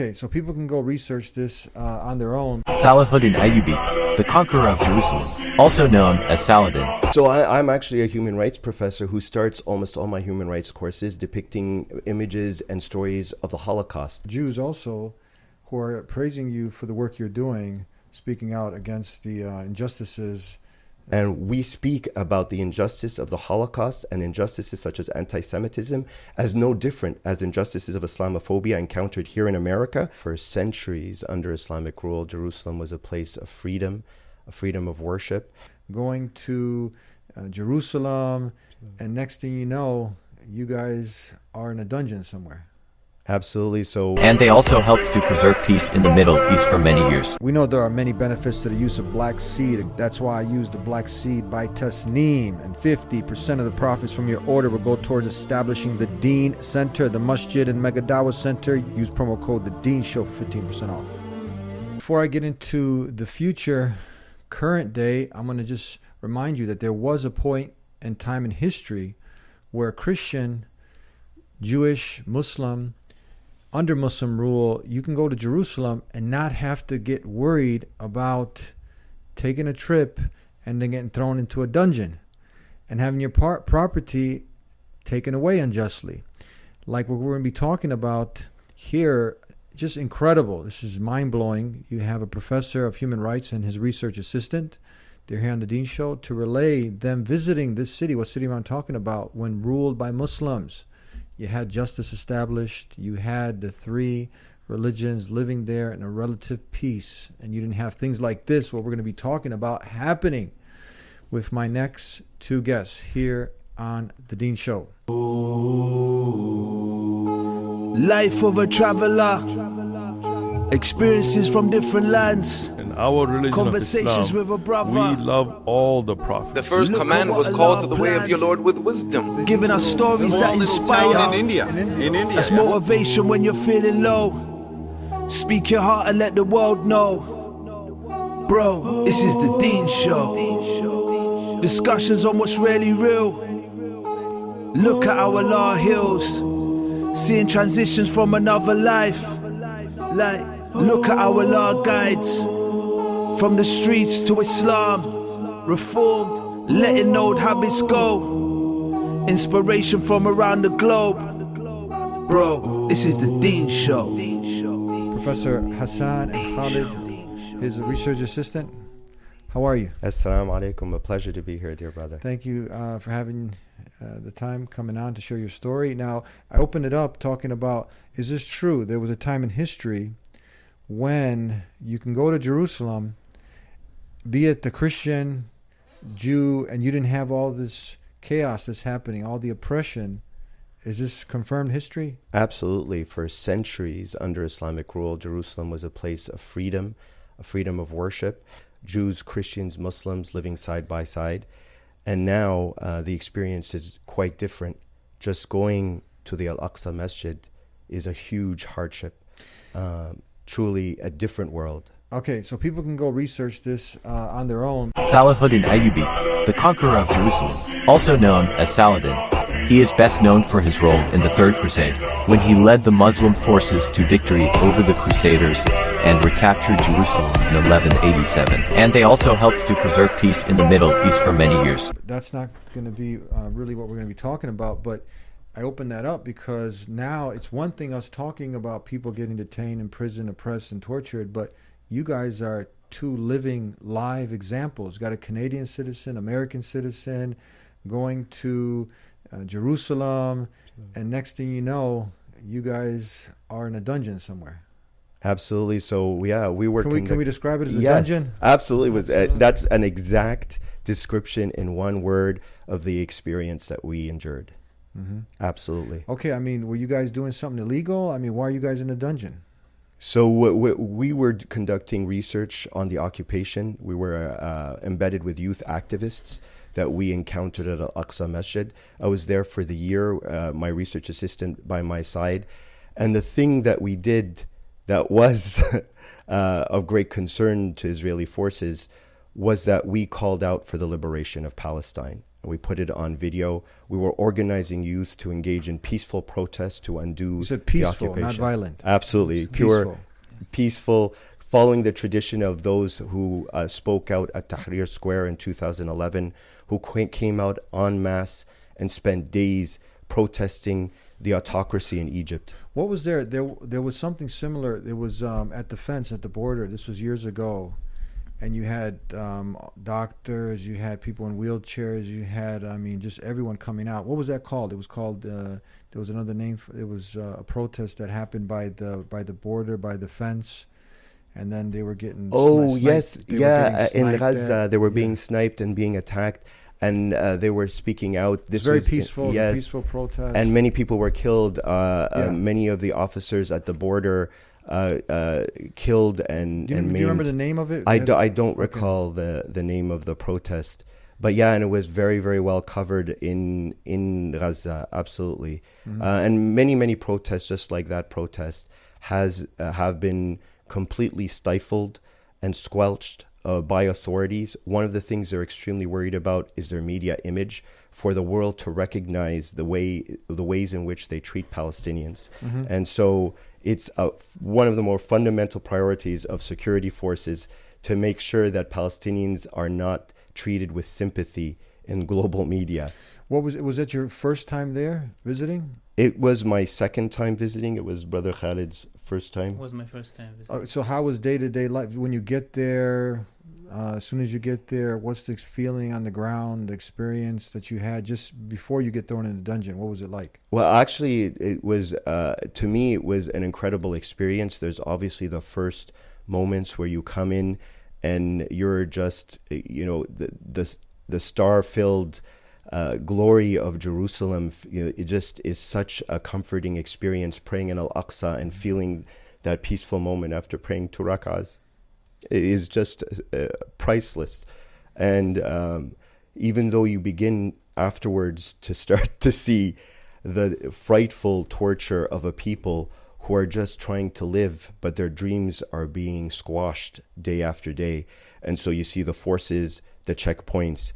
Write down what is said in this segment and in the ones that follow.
Okay, so people can go research this on their own. Salahuddin Ayyubi, the conqueror of Jerusalem, also known as Saladin. So I'm actually a human rights professor who starts almost all my human rights courses depicting images and stories of the Holocaust. Jews also who are praising you for the work you're doing, speaking out against the injustices. And we speak about the injustice of the Holocaust and injustices such as anti-Semitism as no different as injustices of Islamophobia encountered here in America. For centuries under Islamic rule, Jerusalem was a place of freedom, a freedom of worship. Going to Jerusalem, and next thing you know, you guys are in a dungeon somewhere. Absolutely. And they also helped to preserve peace in the Middle East for many years. We know there are many benefits to the use of black seed. That's why I use the black seed by Tasneem. And 50% of the profits from your order will go towards establishing the Deen Center, the Masjid and Mega Dawah Center. Use promo code The Deen Show for 15% off. Before I get into the future, current day, I'm going to just remind you that there was a point in time in history where Christian, Jewish, Muslim, under Muslim rule, you can go to Jerusalem and not have to get worried about taking a trip and then getting thrown into a dungeon and having your property taken away unjustly. Like what we're going to be talking about here, just incredible. This is mind-blowing. You have a professor of human rights and his research assistant. They're here on the Deen Show to relay them visiting this city. What city am I talking about? When ruled by Muslims. You had justice established. You had the three religions living there in a relative peace. And you didn't have things like this, what we're going to be talking about, happening with my next two guests here on The Deen Show. Life of a traveler. Experiences from different lands. In our religion Conversations of Islam, with a brother. we love all the prophets. The first command was called to the way of your Lord with wisdom. Giving us stories that inspire. In India. That's motivation when you're feeling low. Speak your heart and let the world know. Bro, this is the Deen Show. Discussions on what's really real. Look at our law hills. Seeing transitions from another life. Like, look at our law guides. From the streets to Islam. Reformed, letting old habits go. Inspiration from around the globe. Bro, this is the Deen Show. Professor Hassan and Khalid, his research assistant. How are you? Assalamu alaikum. A pleasure to be here, dear brother. Thank you for having the time coming on to share your story. Now, I opened it up talking about, is this true? There was a time in history when you can go to Jerusalem, be it the Christian, Jew, and you didn't have all this chaos that's happening, all the oppression. Is this confirmed history? Absolutely. For centuries under Islamic rule, Jerusalem was a place of freedom, a freedom of worship. Jews, Christians, Muslims living side by side. And now the experience is quite different. Just going to the Al-Aqsa Masjid is a huge hardship. Truly a different world. Okay, so people can go research this on their own. Salahuddin Ayyubi, the conqueror of Jerusalem, also known as Saladin. He is best known for his role in the Third Crusade, when he led the Muslim forces to victory over the Crusaders and recaptured Jerusalem in 1187. And they also helped to preserve peace in the Middle East for many years. That's not going to be really what we're going to be talking about, but I opened that up because now it's one thing us talking about people getting detained, imprisoned, oppressed, and tortured, but you guys are two living, live examples. Got a Canadian citizen, American citizen, going to Jerusalem, and next thing you know, you guys are in a dungeon somewhere. Absolutely. So yeah, we were. Can we describe it as a dungeon? Absolutely. That's an exact description in one word of the experience that we endured. Mm-hmm. Absolutely. Okay. I mean, were you guys doing something illegal? I mean, why are you guys in a dungeon? So we were conducting research on the occupation. We were embedded with youth activists that we encountered at Al-Aqsa Masjid. I was there for the year, my research assistant by my side. And the thing that we did that was of great concern to Israeli forces was that we called out for the liberation of Palestine. We put it on video. We were organizing youth to engage in peaceful protests to undo You said the peaceful, occupation. not violent. Absolutely. Pure, peaceful, following the tradition of those who spoke out at Tahrir Square in 2011, who came out en masse and spent days protesting the autocracy in Egypt. What was there? There was something similar. It was at the fence at the border. This was years ago, and you had doctors, you had people in wheelchairs, you had, I mean, just everyone coming out. What was that called? It was called. There was another name. It was a protest that happened by the border, by the fence, and then they were getting. Oh sniped. yes, They were yeah. getting In sniped Gaza, at. they were Yeah. being sniped and being attacked, and they were speaking out. This It's very was peaceful. Yes, Peaceful protest. and many people were killed. Yeah. Many of the officers at the border killed and do you maimed. remember the name of it? I don't recall the name of the protest, but yeah, and it was very, very well covered in Gaza, absolutely. And many protests just like that protest have been completely stifled and squelched by authorities. One of the things they're extremely worried about is their media image, for the world to recognize the ways in which they treat Palestinians. And so it's one of the more fundamental priorities of security forces to make sure that Palestinians are not treated with sympathy in global media. Was that your first time there visiting? It was my second time visiting. It was Brother Khalid's first time. It was my first time visiting. So how was day-to-day life when you get there? As soon as you get there, what's the feeling on the ground, the experience that you had just before you get thrown in the dungeon? What was it like? Well, actually, it was, to me, it was an incredible experience. There's obviously the first moments where you come in and you're just, the star-filled glory of Jerusalem. It just is such a comforting experience praying in Al-Aqsa and feeling that peaceful moment after praying 2 rak'ahs. It is just priceless. And even though you begin afterwards to start to see the frightful torture of a people who are just trying to live, but their dreams are being squashed day after day. And so you see the forces, the checkpoints,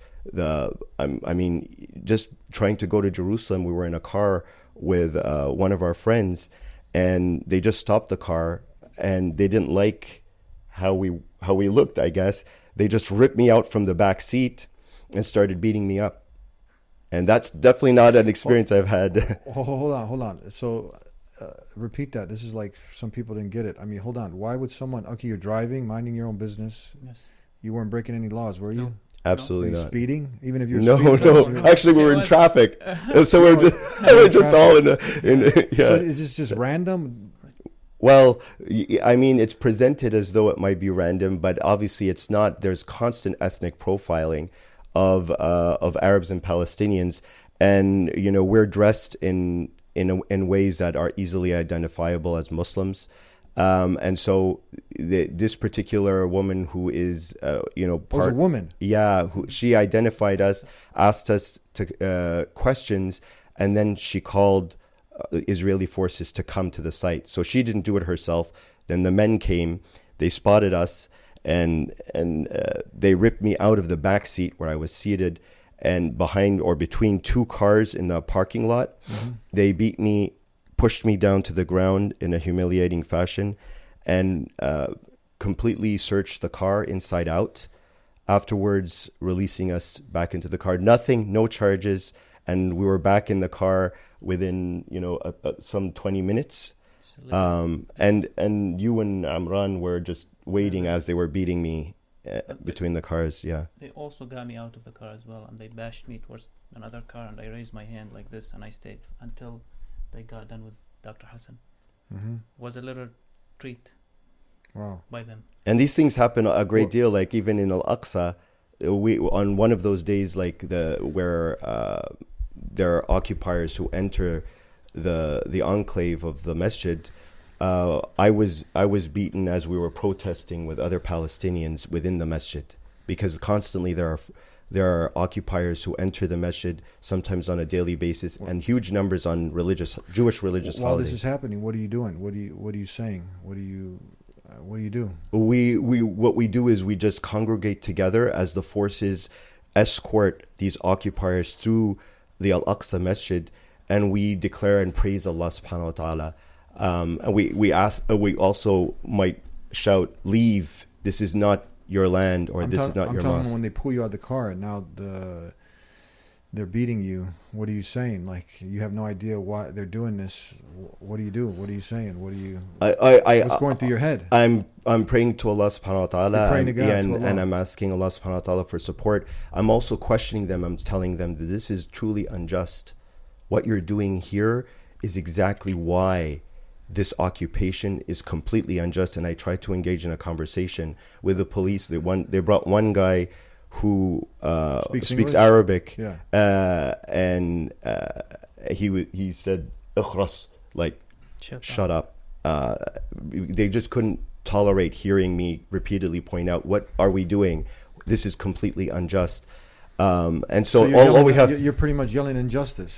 just trying to go to Jerusalem. We were in a car with one of our friends, and they just stopped the car, and they didn't like how we looked, I guess. They just ripped me out from the back seat and started beating me up. And that's definitely not an experience I've had. Hold on. So repeat that. This is like some people didn't get it. I mean, hold on. Why would someone, okay, you're driving, minding your own business. Yes. You weren't breaking any laws, were you? No. Absolutely Were you not. speeding? Even if you're No. speeding? Actually, we were in traffic. And so we're just all in yeah. So is this just random? Well, I mean, it's presented as though it might be random, but obviously it's not. There's constant ethnic profiling of Arabs and Palestinians, and we're dressed in ways that are easily identifiable as Muslims, and so this particular woman who is Was a woman. Yeah, she identified us, asked us questions, and then she called Israeli forces to come to the site. So she didn't do it herself. Then the men came, they spotted us, and they ripped me out of the back seat where I was seated, and behind or between 2 cars in the parking lot. They beat me, pushed me down to the ground in a humiliating fashion, and completely searched the car inside out. Afterwards, releasing us back into the car. Nothing, no charges, and we were back in the car within some 20 minutes. And you and Amran were just waiting as they were beating me between the cars. Yeah. They also got me out of the car as well, and they bashed me towards another car, and I raised my hand like this, and I stayed until they got done with Dr. Hassan. Was a little treat. Wow. By them. And these things happen a great deal. Like even in Al-Aqsa, we on one of those days, like where there are occupiers who enter the enclave of the masjid. I was beaten as we were protesting with other Palestinians within the masjid, because constantly there are occupiers who enter the masjid, sometimes on a daily basis, and huge numbers on Jewish religious While holidays. this is happening, what are you doing? What are you saying? What do you do? What we do is we just congregate together as the forces escort these occupiers through the Al-Aqsa Masjid, and we declare and praise Allah subhanahu wa ta'ala. And we also might shout, leave, this is not your land, or this is not your mosque. When they pull you out of the car, now they're beating you. What are you saying? Like, you have no idea why they're doing this. What do you do? What are you saying? What do you? What's going through your head? I'm praying to Allah subhanahu wa ta'ala. You're praying to God, and I'm asking Allah subhanahu wa ta'ala for support. I'm also questioning them. I'm telling them that this is truly unjust. What you're doing here is exactly why this occupation is completely unjust. And I tried to engage in a conversation with the police. They brought one guy who speaks Arabic, and he said "Ikhras," like shut up. They just couldn't tolerate hearing me repeatedly point out, what are we doing? This is completely unjust. And so all we have, you're pretty much yelling injustice.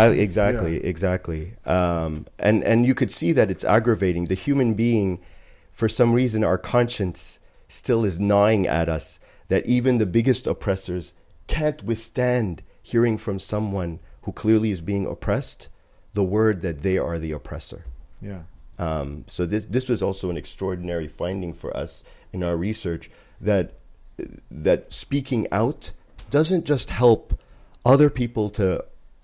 Exactly. And you could see that it's aggravating. The human being, for some reason, our conscience still is gnawing at us, that even the biggest oppressors can't withstand hearing from someone who clearly is being oppressed the word that they are the oppressor. Yeah. So this was also an extraordinary finding for us in our research, that speaking out doesn't just help other people to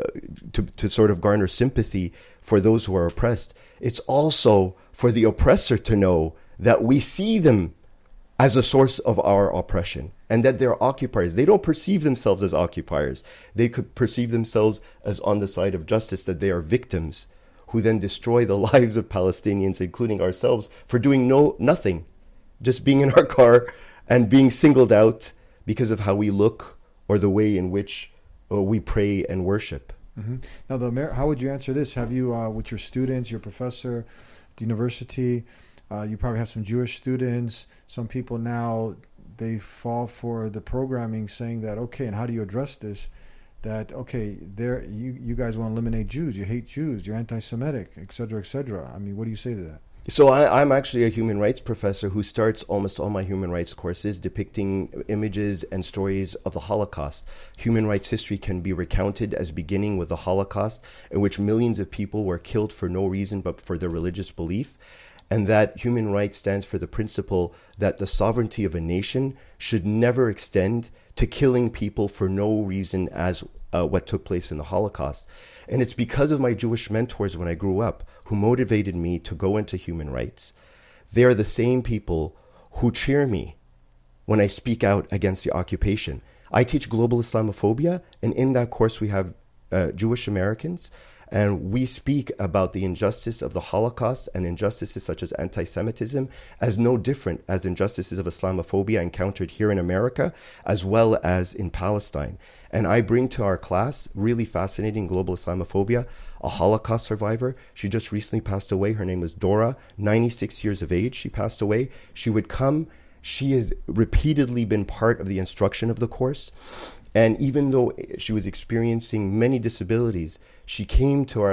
sort of garner sympathy for those who are oppressed. It's also for the oppressor to know that we see them as a source of our oppression, and that they're occupiers. They don't perceive themselves as occupiers. They could perceive themselves as on the side of justice, that they are victims who then destroy the lives of Palestinians, including ourselves, for doing nothing, just being in our car and being singled out because of how we look or the way in which we pray and worship. Mm-hmm. Now, how would you answer this? Have you, with your students, your professor at the university, you probably have some Jewish students. Some people now, they fall for the programming saying that, okay, and how do you address this? That, okay, you guys want to eliminate Jews. You hate Jews. You're anti-Semitic, et cetera, et cetera. I mean, what do you say to that? So I'm actually a human rights professor who starts almost all my human rights courses depicting images and stories of the Holocaust. Human rights history can be recounted as beginning with the Holocaust, in which millions of people were killed for no reason but for their religious belief. And that human rights stands for the principle that the sovereignty of a nation should never extend to killing people for no reason, as what took place in the Holocaust. And it's because of my Jewish mentors when I grew up who motivated me to go into human rights. They are the same people who cheer me when I speak out against the occupation. I teach global Islamophobia, and in that course we have Jewish Americans, and we speak about the injustice of the Holocaust and injustices such as anti-Semitism as no different as injustices of Islamophobia encountered here in America as well as in Palestine. And I bring to our class, really fascinating, global Islamophobia, a Holocaust survivor. She just recently passed away. Her name was Dora, 96 years of age. She passed away. She would come. She has repeatedly been part of the instruction of the course. And even though she was experiencing many disabilities, she came to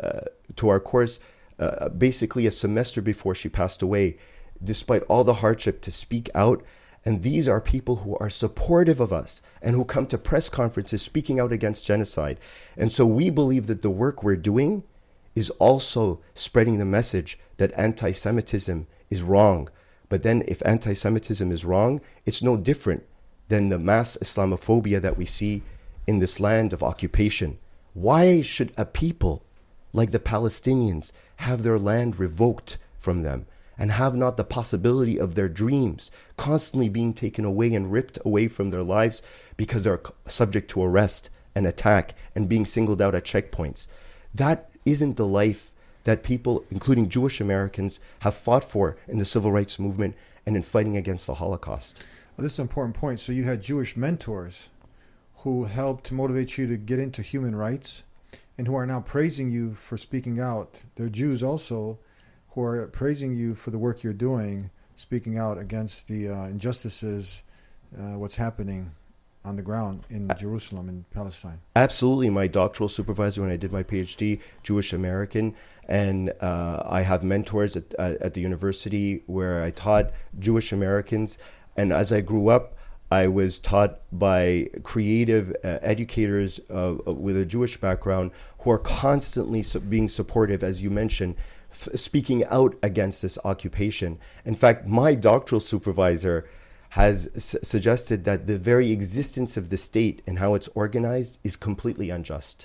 our course basically a semester before she passed away, despite all the hardship, to speak out. And these are people who are supportive of us and who come to press conferences speaking out against genocide. And so we believe that the work we're doing is also spreading the message that anti-Semitism is wrong. But then if anti-Semitism is wrong, it's no different than the mass Islamophobia that we see in this land of occupation. Why should a people like the Palestinians have their land revoked from them and have not the possibility of their dreams constantly being taken away and ripped away from their lives because they're subject to arrest and attack and being singled out at checkpoints? That isn't the life that people, including Jewish Americans, have fought for in the civil rights movement and in fighting against the Holocaust. Well, this is an important point. So you had Jewish mentors who helped motivate you to get into human rights and who are now praising you for speaking out. They're Jews also who are praising you for the work you're doing, speaking out against the injustices, what's happening on the ground in Jerusalem and Palestine. Absolutely. My doctoral supervisor when I did my PhD, Jewish American, and I have mentors at the university where I taught Jewish Americans. And as I grew up, I was taught by creative educators with a Jewish background who are constantly being supportive, as you mentioned, speaking out against this occupation. In fact, my doctoral supervisor has suggested that the very existence of the state and how it's organized is completely unjust.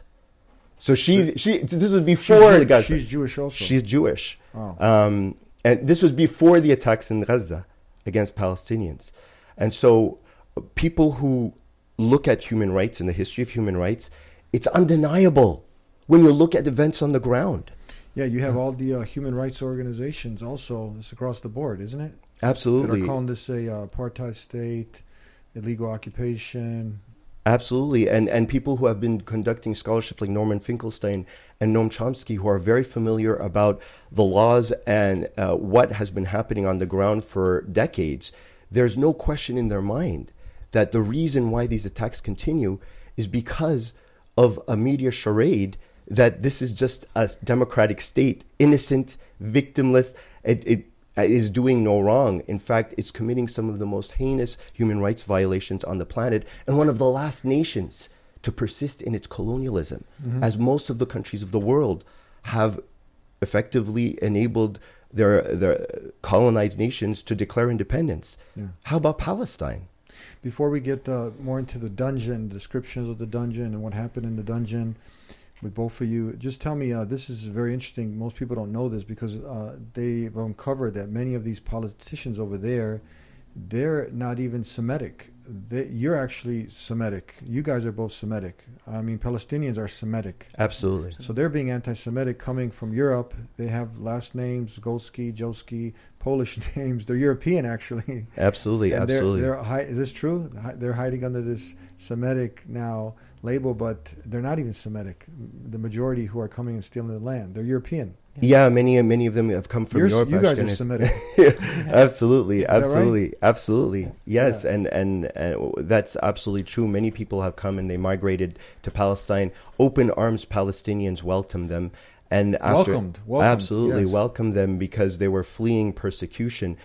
So this was before the Gaza. She's Jewish also. She's Jewish. Oh. And this was before the attacks in Gaza against Palestinians. And so people who look at human rights and the history of human rights, it's undeniable when you look at events on the ground. Yeah, you have all the human rights organizations also. It's across the board, isn't it? Absolutely. That are calling this a apartheid state, illegal occupation. Absolutely. And people who have been conducting scholarship like Norman Finkelstein and Noam Chomsky, who are very familiar about the laws and what has been happening on the ground for decades, there's no question in their mind that the reason why these attacks continue is because of a media charade that this is just a democratic state, innocent, victimless. It is doing no wrong. In fact, it's committing some of the most heinous human rights violations on the planet, and one of the last nations to persist in its colonialism, as most of the countries of the world have effectively enabled their colonized nations to declare independence. Yeah. How about Palestine? Before we get more into the dungeon, descriptions of the dungeon and what happened in the dungeon with both of you, just tell me, this is very interesting. Most people don't know this because they've uncovered that many of these politicians over there, they're not even Semitic. You're actually Semitic. You guys are both Semitic. I mean, Palestinians are Semitic. Absolutely. So they're being anti-Semitic coming from Europe. They have last names, Golski, Joski, Polish names. They're European, actually. Absolutely, and absolutely. Is this true? They're hiding under this Semitic now label, but they're not even Semitic. The majority who are coming and stealing the land, they're European. Yeah, many of them have come from Europe. You guys are Semitic. Absolutely, absolutely, right? Absolutely. Yes, Yeah. and that's absolutely true. Many people have come and they migrated to Palestine. Open arms Palestinians welcomed them. And welcomed, absolutely yes. welcomed them because they were fleeing persecution.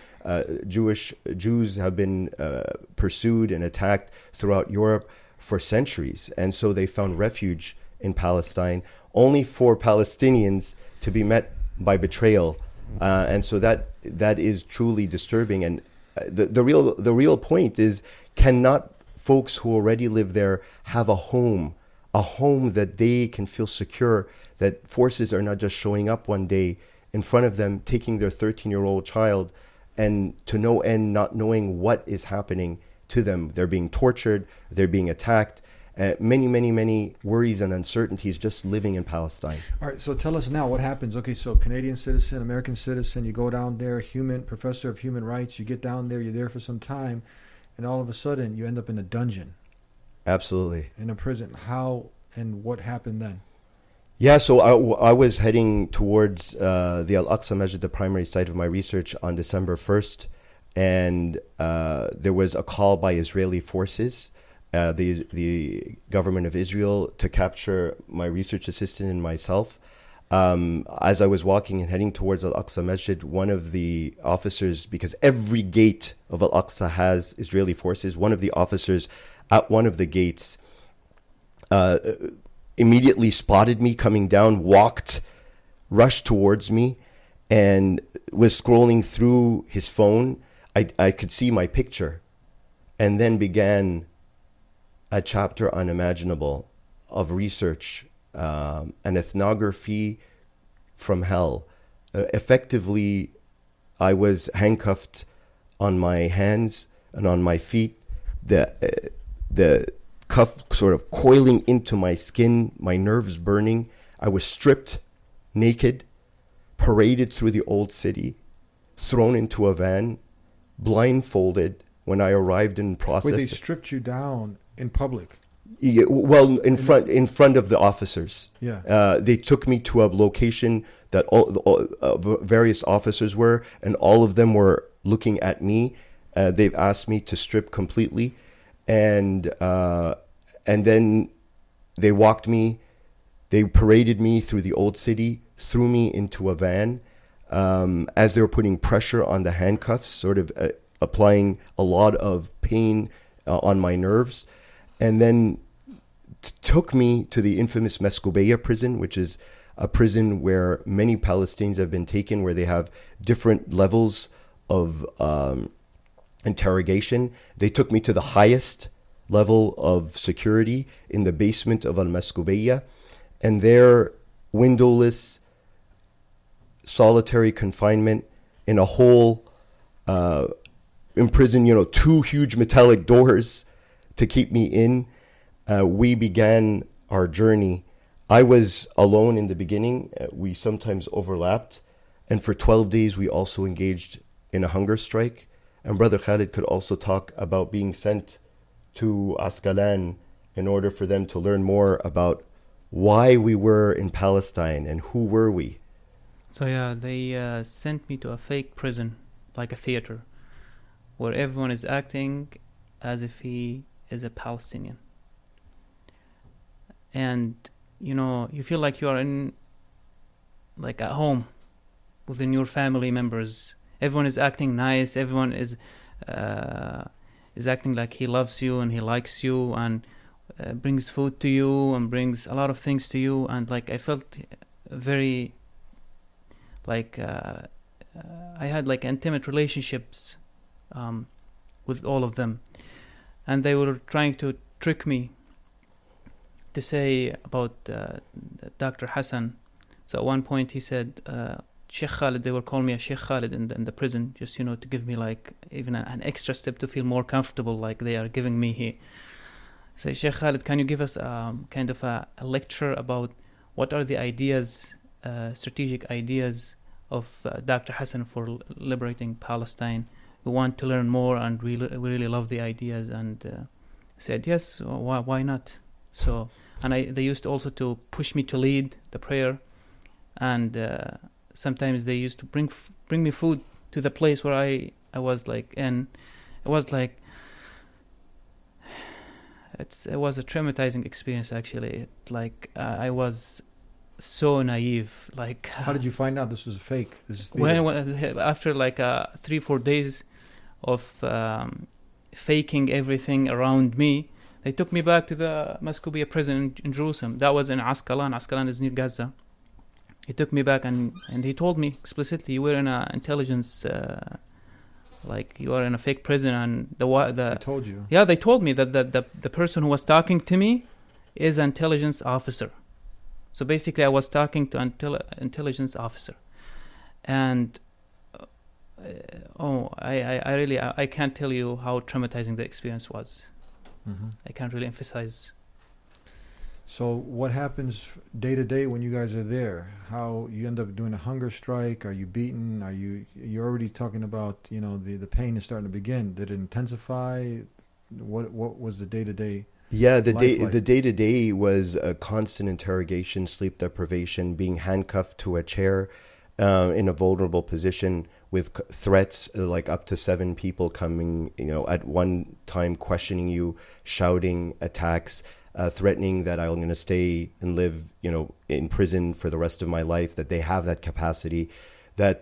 Jews have been pursued and attacked throughout Europe for centuries, and so they found refuge in Palestine, only for Palestinians to be met by betrayal, and so that is truly disturbing. And the real point is, cannot folks who already live there have a home that they can feel secure, that forces are not just showing up one day in front of them, taking their 13-year-old child, and to no end not knowing what is happening to them. They're being tortured, they're being attacked, many worries and uncertainties just living in Palestine. All right, so tell us now what happens. Okay, so Canadian citizen, American citizen, you go down there, professor of human rights, you get down there, you're there for some time, and all of a sudden you end up in a dungeon. Absolutely. In a prison. How and what happened then? Yeah, so I was heading towards the Al-Aqsa Masjid, the primary site of my research, on December 1st. And there was a call by Israeli forces, the government of Israel, to capture my research assistant and myself. As I was walking and heading towards Al-Aqsa Masjid, one of the officers, because every gate of Al-Aqsa has Israeli forces, one of the officers at one of the gates immediately spotted me coming down, rushed towards me, and was scrolling through his phone. I could see my picture, and then began a chapter unimaginable of research, an ethnography from hell. Effectively, I was handcuffed on my hands and on my feet, the cuff sort of coiling into my skin, my nerves burning. I was stripped naked, paraded through the old city, thrown into a van, blindfolded when I arrived in process. Wait, they stripped you down in public? Yeah, well, in front of the officers. Yeah. They took me to a location that various officers were, and all of them were looking at me. They've asked me to strip completely, and then they walked me. They paraded me through the old city, threw me into a van. As they were putting pressure on the handcuffs, sort of applying a lot of pain on my nerves, and then took me to the infamous Meskubeya prison, which is a prison where many Palestinians have been taken, where they have different levels of interrogation. They took me to the highest level of security in the basement of Al-Meskubeya, and there, windowless, solitary confinement in a hole, imprisoned, 2 huge metallic doors to keep me in. We began our journey. I was alone in the beginning. We sometimes overlapped. And for 12 days, we also engaged in a hunger strike. And Brother Khalid could also talk about being sent to Asqalan in order for them to learn more about why we were in Palestine and who were we. So yeah, they sent me to a fake prison, like a theater, where everyone is acting as if he is a Palestinian. And, you feel like you are like at home within your family members. Everyone is acting nice. Everyone is acting like he loves you and he likes you and brings food to you and brings a lot of things to you. And like I felt very like I had like intimate relationships with all of them, and they were trying to trick me to say about Dr. Hassan. So at one point he said, Sheikh Khalid, they were calling me a Sheikh Khalid in the prison, just to give me like even an extra step to feel more comfortable, like they are giving me here. Say, Sheikh Khalid, can you give us kind of a lecture about what are the ideas, strategic ideas of Dr. Hassan for liberating Palestine? We want to learn more, and we really love the ideas. And said, yes, why not? So, and they used also to push me to lead the prayer, and sometimes they used to bring me food to the place where I was like in. It was like it was a traumatizing experience actually. I was so naive. Like, how did you find out this was fake? This is after like 3-4 days of faking everything around me. They took me back to the Meskubeya prison in Jerusalem. That was in Asqalan. Asqalan is near Gaza. He took me back and he told me explicitly, you were in an intelligence, like you are in a fake prison. And they told you? Yeah, they told me that the person who was talking to me is an intelligence officer. So basically, I was talking to an intelligence officer, and I can't tell you how traumatizing the experience was. Mm-hmm. I can't really emphasize. So what happens day to day when you guys are there? How you end up doing a hunger strike? Are you beaten? You're already talking about the pain is starting to begin. Did it intensify? What was the day to day? Yeah, the day to day was a constant interrogation, sleep deprivation, being handcuffed to a chair in a vulnerable position with threats, like up to 7 people coming, at one time questioning you, shouting, attacks, threatening that I'm going to stay and live, in prison for the rest of my life, that they have that capacity, that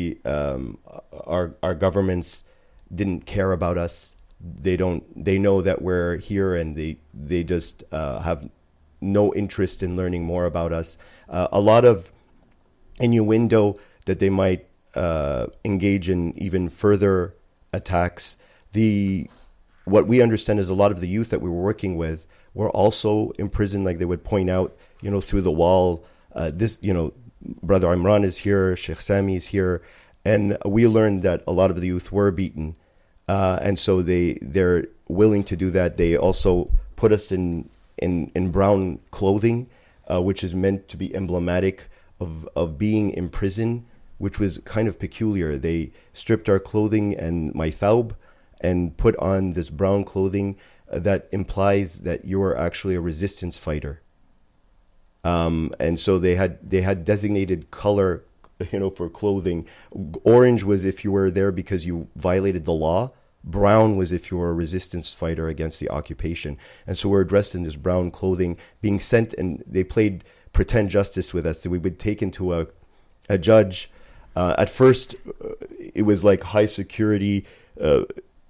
our governments didn't care about us. They know that we're here, and they just have no interest in learning more about us. A lot of innuendo that they might engage in even further attacks. What we understand is a lot of the youth that we were working with were also imprisoned. Like they would point out, through the wall, Brother Imran is here, Sheikh Sami is here, and we learned that a lot of the youth were beaten, and so they're willing to do that. They also put us in brown clothing, which is meant to be emblematic of being in prison, which was kind of peculiar. They stripped our clothing and my thawb and put on this brown clothing that implies that you are actually a resistance fighter. And so they had designated color, for clothing. Orange was if you were there because you violated the law. Brown was if you were a resistance fighter against the occupation. And so we're dressed in this brown clothing, being sent, and they played pretend justice with us. So we would take into a judge. At first, it was like high security,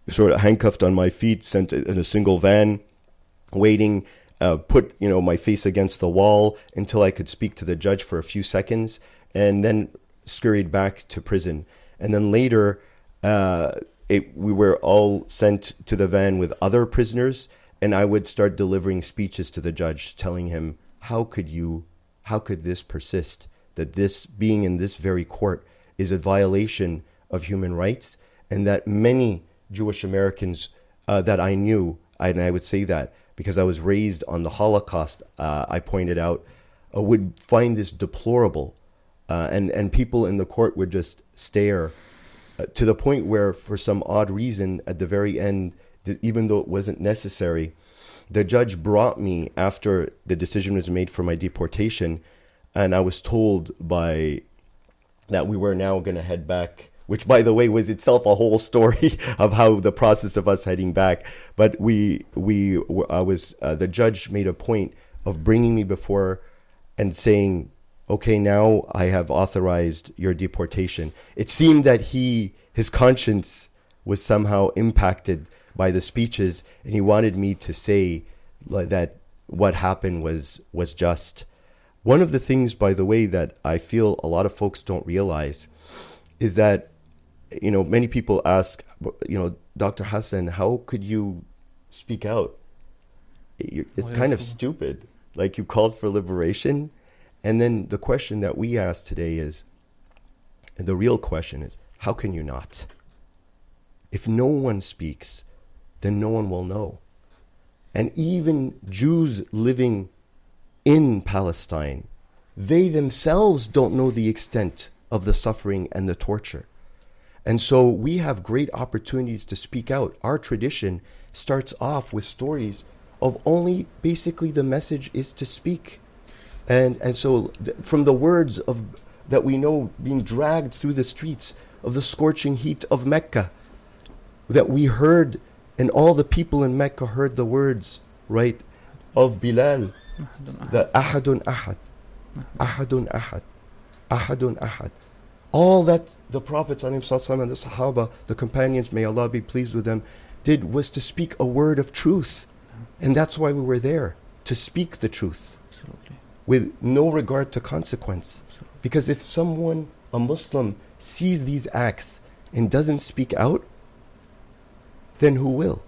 sort of handcuffed on my feet, sent in a single van, waiting, put my face against the wall until I could speak to the judge for a few seconds, and then scurried back to prison. And then later, we were all sent to the van with other prisoners, and I would start delivering speeches to the judge, telling him, how could this persist? That this being in this very court is a violation of human rights, and that many Jewish Americans that I knew, and I would say that because I was raised on the Holocaust, I pointed out, would find this deplorable. And people in the court would just stare to the point where, for some odd reason, at the very end, even though it wasn't necessary, the judge brought me after the decision was made for my deportation, and I was told that we were now going to head back, which, by the way, was itself a whole story of how the process of us heading back. But the judge made a point of bringing me before and saying, okay, now I have authorized your deportation. It seemed that his conscience was somehow impacted by the speeches, and he wanted me to say that what happened was just. One of the things, by the way, that I feel a lot of folks don't realize is that, many people ask, Dr. Hassan, how could you speak out? It's kind of stupid. Like, you called for liberation. And then the question that we ask today is, and the real question is, how can you not? If no one speaks, then no one will know. And even Jews living in Palestine, they themselves don't know the extent of the suffering and the torture. And so we have great opportunities to speak out. Our tradition starts off with stories of only basically the message is to speak. And so from the words that we know being dragged through the streets of the scorching heat of Mecca, that we heard, and all the people in Mecca heard the words, right, of Bilal, the Ahadun Ahad, Ahadun Ahad, Ahadun Ahad. All that the Prophets and the Sahaba, the companions, may Allah be pleased with them, did was to speak a word of truth. And that's why we were there, to speak the truth. Absolutely. With no regard to consequence. Because if someone, a Muslim, sees these acts and doesn't speak out, then who will?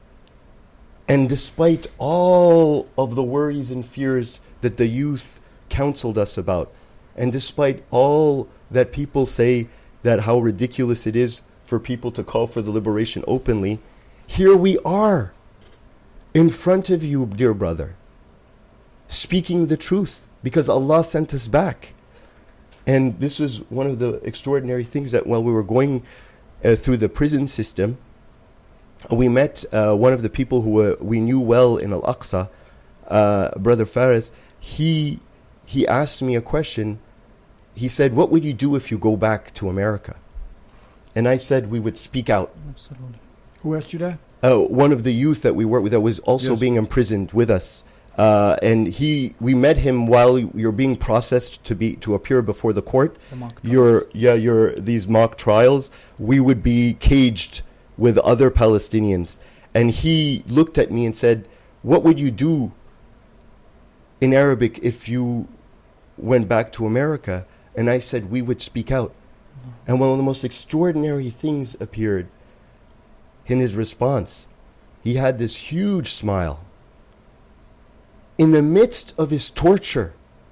And despite all of the worries and fears that the youth counseled us about, and despite all that people say that how ridiculous it is for people to call for the liberation openly, here we are, in front of you, dear brother, speaking the truth, because Allah sent us back. And this was one of the extraordinary things, that while we were going through the prison system, we met one of the people who we knew well in Al-Aqsa, Brother Faris. He asked me a question. He said, what would you do if you go back to America? And I said, we would speak out. Absolutely. Who asked you that? One of the youth that we worked with that was also being imprisoned with us. And we met him while you're being processed to appear before the court. These mock trials. We would be caged with other Palestinians. And he looked at me and said, what would you do in Arabic if you went back to America? And I said, we would speak out. And one of the most extraordinary things appeared in his response. He had this huge smile. In the midst of his torture,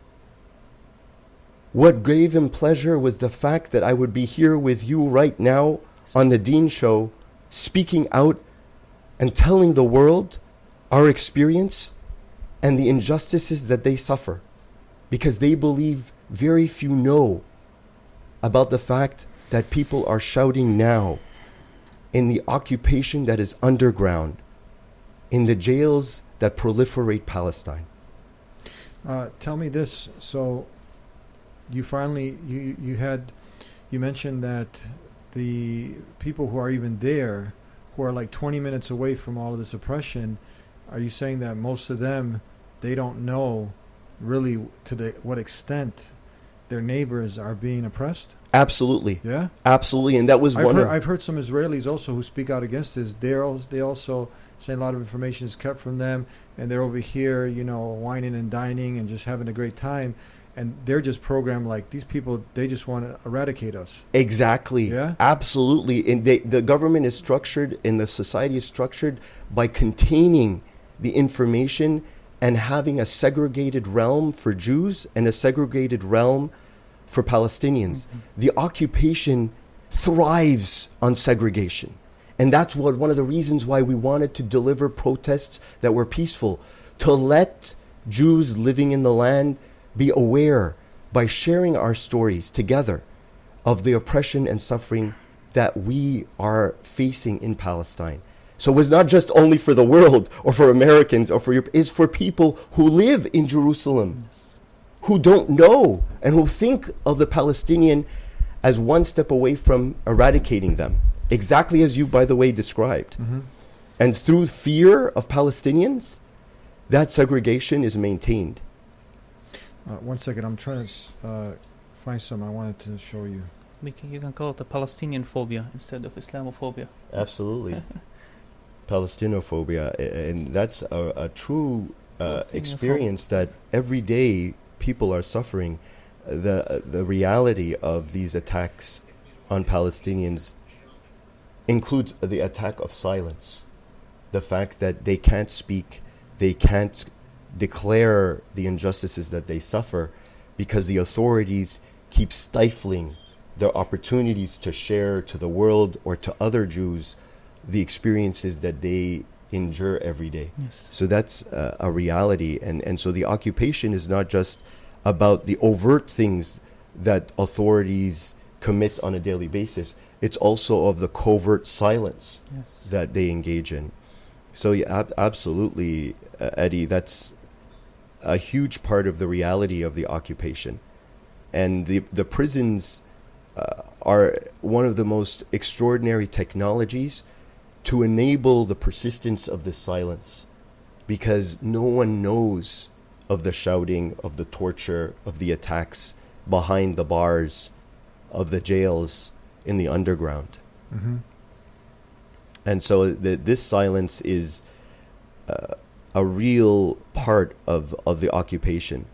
what gave him pleasure was the fact that I would be here with you right now on the Deen Show, speaking out and telling the world our experience and the injustices that they suffer, because they believe very few know about the fact that people are shouting now in the occupation that is underground, in the jails that proliferate Palestine. Tell me this. So you finally, you mentioned that the people who are even there, who are like 20 minutes away from all of this oppression, are you saying that most of them, they don't know really to what extent their neighbors are being oppressed? Absolutely. Yeah? Absolutely. And that was I've heard some Israelis also who speak out against this. They also say a lot of information is kept from them, and they're over here, whining and dining and just having a great time. And they're just programmed like these people, they just want to eradicate us. Exactly. Yeah? Absolutely. And the government is structured and the society is structured by containing the information and having a segregated realm for Jews and a segregated realm for Palestinians. Mm-hmm. The occupation thrives on segregation. And that's one of the reasons why we wanted to deliver protests that were peaceful, to let Jews living in the land be aware by sharing our stories together of the oppression and suffering that we are facing in Palestine. So it was not just only for the world or for Americans or for Europe, it's for people who live in Jerusalem, who don't know and who think of the Palestinian as one step away from eradicating them, exactly as you, by the way, described. Mm-hmm. And through fear of Palestinians, that segregation is maintained. 1 second, I'm trying to find some I wanted to show you. You can call it a Palestinian phobia instead of Islamophobia. Absolutely. Palestinophobia. And that's a true experience that every day people are suffering. The reality of these attacks on Palestinians includes the attack of silence. The fact that they can't speak, they can't declare the injustices that they suffer because the authorities keep stifling their opportunities to share to the world or to other Jews the experiences that they endure every day. Yes. So that's a reality. And so the occupation is not just about the overt things that authorities commit on a daily basis. It's also of the covert silence that they engage in. So yeah, absolutely, Eddie, that's a huge part of the reality of the occupation. And the prisons are one of the most extraordinary technologies to enable the persistence of this silence, because no one knows of the shouting, of the torture, of the attacks behind the bars of the jails in the underground. Mm-hmm. And so this silence is a real part of the occupation.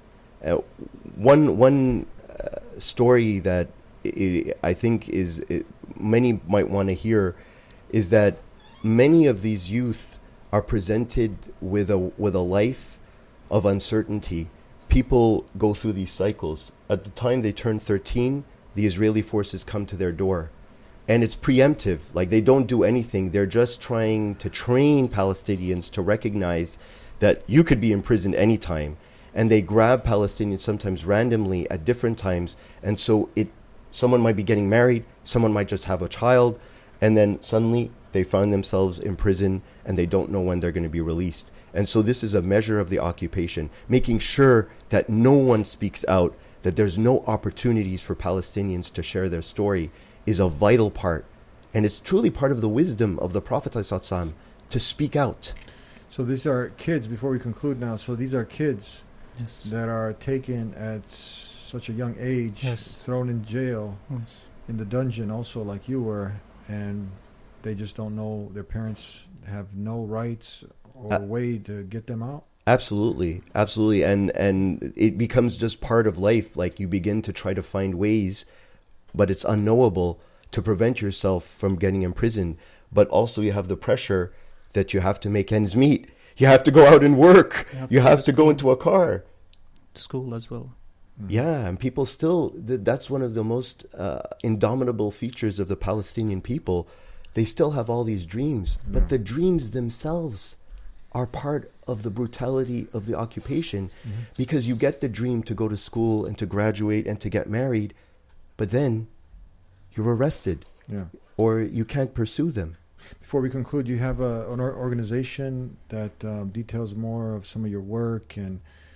One story that I think many might want to hear is that many of these youth are presented with a life of uncertainty. People go through these cycles. At the time they turn 13, the Israeli forces come to their door. And it's preemptive, like they don't do anything. They're just trying to train Palestinians to recognize that you could be imprisoned anytime. And they grab Palestinians sometimes randomly at different times. And so someone might be getting married, someone might just have a child, and then suddenly they find themselves in prison and they don't know when they're going to be released. And so this is a measure of the occupation, making sure that no one speaks out, that there's no opportunities for Palestinians to share their story, is a vital part. And it's truly part of the wisdom of the Prophet ﷺ to speak out. So these are kids, before we conclude now, so these are kids Yes. that are taken at such a young age, Yes. thrown in jail, Yes. in the dungeon also like you were, and they just don't know, their parents have no rights or way to get them out. Absolutely, absolutely. And it becomes just part of life. Like you begin to try to find ways, but it's unknowable, to prevent yourself from getting imprisoned. But also you have the pressure that you have to make ends meet. You have to go out and work. You have to go into a car. School as well. Yeah, and people still, that's one of the most indomitable features of the Palestinian people. They still have all these dreams, but the dreams themselves are part of the brutality of the occupation, because you get the dream to go to school and to graduate and to get married, but then you're arrested, or you can't pursue them. Before we conclude, you have an organization that details more of some of your work and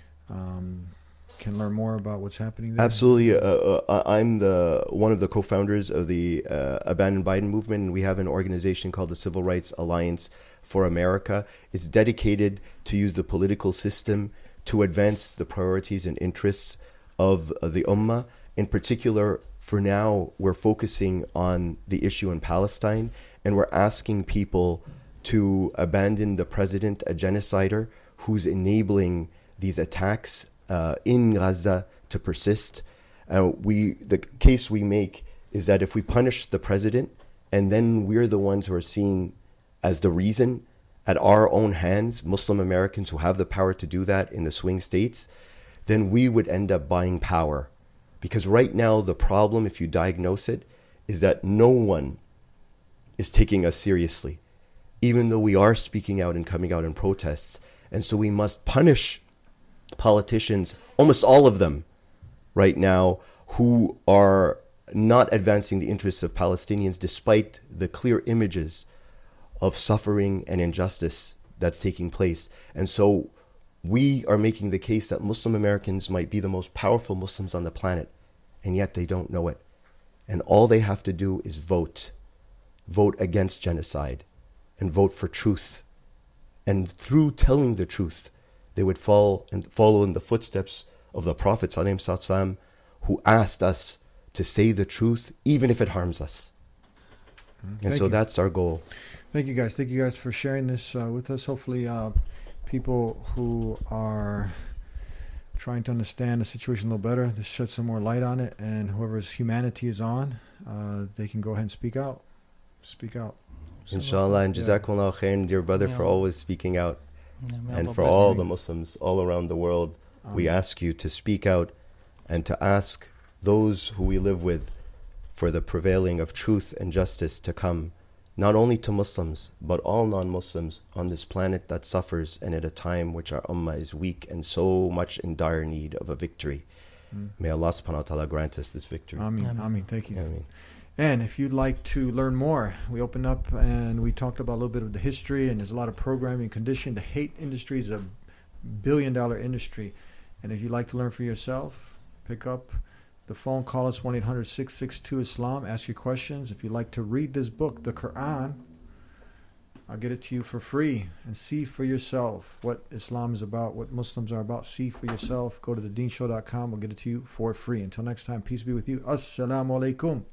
can learn more about what's happening there? Absolutely. I'm one of the co-founders of the Abandon Biden movement, and we have an organization called the Civil Rights Alliance for America. It's dedicated to use the political system to advance the priorities and interests of the Ummah, in particular For now, we're focusing on the issue in Palestine, and we're asking people to abandon the president, a genocider, who's enabling these attacks in Gaza to persist. The case we make is that if we punish the president, and then we're the ones who are seen as the reason at our own hands, Muslim Americans who have the power to do that in the swing states, then we would end up buying power. Because right now, the problem, if you diagnose it, is that no one is taking us seriously, even though we are speaking out and coming out in protests. And so we must punish politicians, almost all of them right now, who are not advancing the interests of Palestinians despite the clear images of suffering and injustice that's taking place. And so we are making the case that Muslim Americans might be the most powerful Muslims on the planet, and yet they don't know it. And all they have to do is vote against genocide and vote for truth. And through telling the truth, they would follow in the footsteps of the Prophet ﷺ, who asked us to say the truth, even if it harms us. And so that's our goal. Thank you guys. Thank you guys for sharing this with us. Hopefully people who are trying to understand the situation a little better, this shed some more light on it, and whoever's humanity is on, they can go ahead and speak out. Speak out. Inshallah, and Jazakumullah khair, dear brother, for always speaking out. And for all the Muslims all around the world, we ask you to speak out and to ask those who we live with for the prevailing of truth and justice to come, not only to Muslims, but all non-Muslims on this planet that suffers, and at a time which our ummah is weak and so much in dire need of a victory. May Allah subhanahu wa ta'ala grant us this victory. Ameen. Ameen. Thank you. Ameen. And if you'd like to learn more, we opened up and we talked about a little bit of the history, and there's a lot of programming condition. The hate industry is a billion-dollar industry. And if you'd like to learn for yourself, pick up the phone, call us 1-800-662-ISLAM, ask your questions. If you'd like to read this book, the Quran, I'll get it to you for free, and see for yourself what Islam is about, what Muslims are about. See for yourself. Go to thedeenshow.com. We'll get it to you for free. Until next time, peace be with you. Assalamu alaikum.